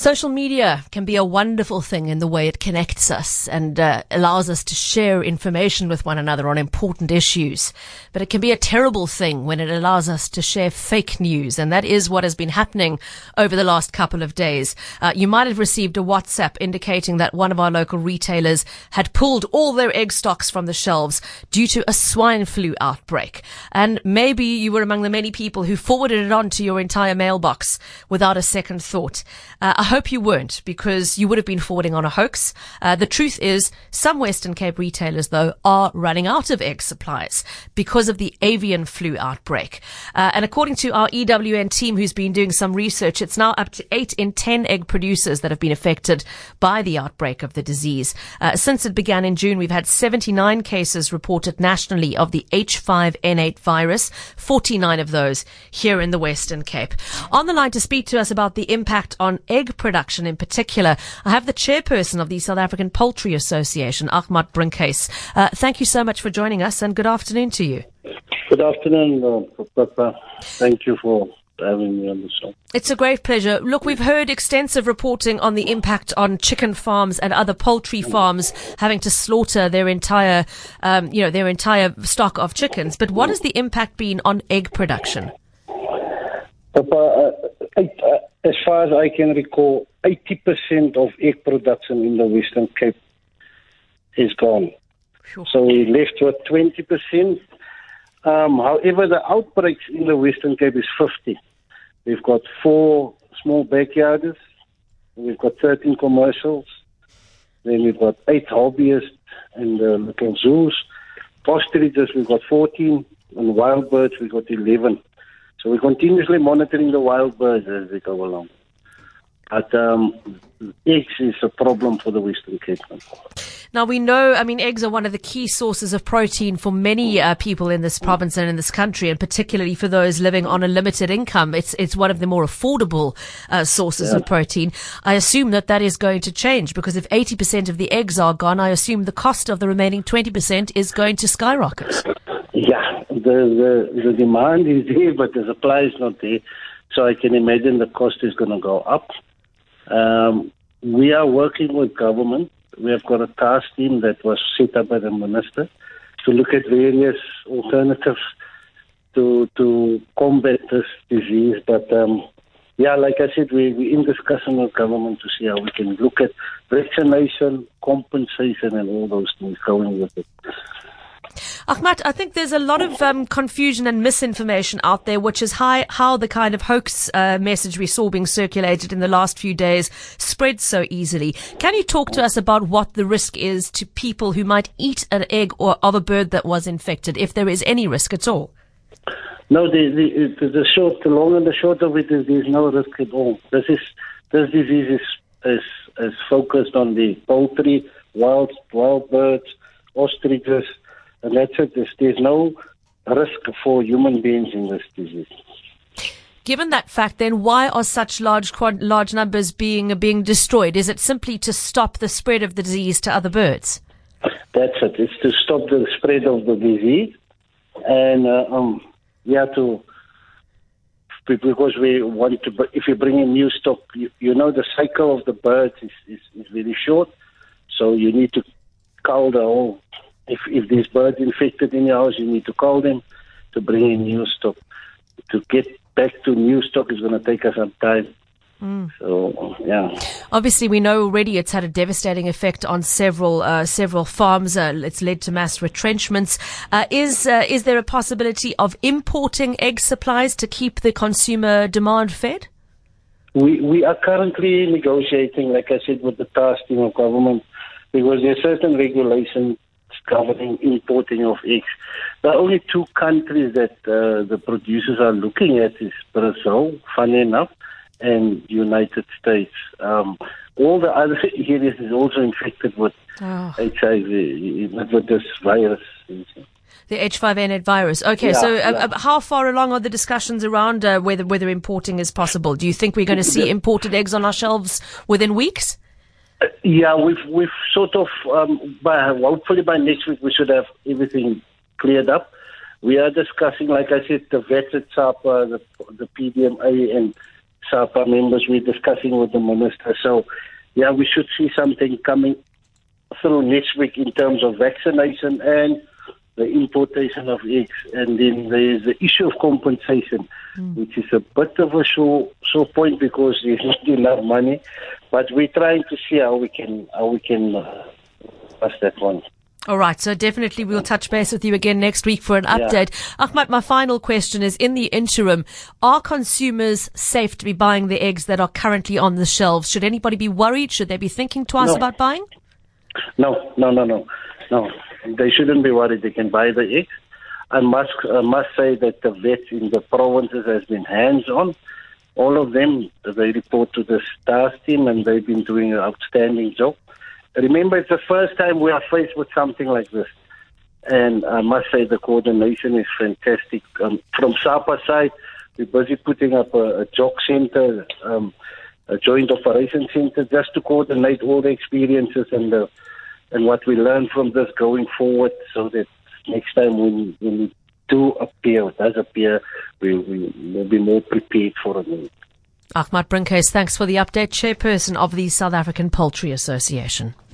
Social media can be a wonderful thing in the way it connects us and allows us to share information with one another on important issues. But it can be a terrible thing when it allows us to share fake news, and that is what has been happening over the last couple of days. You might have received a WhatsApp indicating that one of our local retailers had pulled all their egg stocks from the shelves due to a swine flu outbreak. And maybe you were among the many people who forwarded it on to your entire mailbox without a second thought. I hope you weren't, because you would have been forwarding on a hoax. The truth is, some Western Cape retailers, though, are running out of egg supplies because of the avian flu outbreak. And according to our EWN team, who's been doing some research, it's now up to 8 in 10 egg producers that have been affected by the outbreak of the disease. Since it began in June, we've had 79 cases reported nationally of the H5N8 virus, 49 of those here in the Western Cape. On the line to speak to us about the impact on egg production in particular, I have the chairperson of the South African Poultry Association, Ahmad Brinkhuis. Thank you so much for joining us, and good afternoon to you. Good afternoon, Papa. Thank you for having me on the show. It's a great pleasure. Look, we've heard extensive reporting on the impact on chicken farms and other poultry farms having to slaughter their entire stock of chickens. But what has the impact been on egg production? Papa, as far as I can recall, 80% of egg production in the Western Cape is gone. Sure. So we're left with 20%. However, the outbreaks in the Western Cape is 50. We've got 4 small backyarders. We've got 13 commercials. Then we've got 8 hobbyists and little zoos. Ostriches, we've got 14. And wild birds, we've got 11. So we're continuously monitoring the wild birds as they go along. But eggs is a problem for the Western Cape. Now, we know, eggs are one of the key sources of protein for many people in this province and in this country, and particularly for those living on a limited income. It's one of the more affordable sources of protein. I assume that is going to change, because if 80% of the eggs are gone, I assume the cost of the remaining 20% is going to skyrocket. Yeah, the demand is there, but the supply is not there. So I can imagine the cost is going to go up. We are working with government. We have got a task team that was set up by the minister to look at various alternatives to combat this disease. But like I said, we're in discussion with government to see how we can look at vaccination, compensation, and all those things going with it. Ahmad, I think there's a lot of confusion and misinformation out there, which is how the kind of hoax message we saw being circulated in the last few days spread so easily. Can you talk to us about what the risk is to people who might eat an egg or of a bird that was infected, if there is any risk at all? No, the long and the short of it is there's no risk at all. This disease is focused on the poultry, wild birds, ostriches. And that's it. There's no risk for human beings in this disease. Given that fact, then, why are such large numbers being destroyed? Is it simply to stop the spread of the disease to other birds? That's it. It's to stop the spread of the disease, and because we want to. If you bring in new stock, the cycle of the birds is very short, so you need to cull the whole. If there's birds infected in your house, you need to call them to bring in new stock. To get back to new stock is going to take us some time. So, yeah. Obviously, we know already it's had a devastating effect on several farms. It's led to mass retrenchments. Is there a possibility of importing egg supplies to keep the consumer demand fed? We are currently negotiating, like I said, with the task team of government, because there are certain regulations governing importing of eggs. There are only 2 countries that the producers are looking at is Brazil, funny enough, and United States. All the other areas is also infected with HIV, with this virus. The H5N8 virus. Okay, how far along are the discussions around whether importing is possible? Do you think we're going to see imported eggs on our shelves within weeks? We've sort of, hopefully by next week we should have everything cleared up. We are discussing, like I said, the VET, the PDMA and SAPA members, we're discussing with the minister. So, yeah, we should see something coming through next week in terms of vaccination and the importation of eggs. And then there is the issue of compensation, which is a bit of a sore point because there's not enough money. But we're trying to see how we can pass that one. All right, so definitely we'll touch base with you again next week for an update. Yeah. Ahmad, my final question is, in the interim, are consumers safe to be buying the eggs that are currently on the shelves? Should anybody be worried? Should they be thinking twice about buying? No. They shouldn't be worried. They can buy the eggs. I must say that the vets in the provinces has been hands-on. All of them, they report to the STARS team, and they've been doing an outstanding job. Remember, it's the first time we are faced with something like this. And I must say the coordination is fantastic. From SAPA side, we're busy putting up a JOC center, a joint operation center, just to coordinate all the experiences and what we learn from this going forward, so that next time when it does appear, we'll be more prepared for it. Ahmad Brinkhorst, thanks for the update, Chairperson of the South African Poultry Association.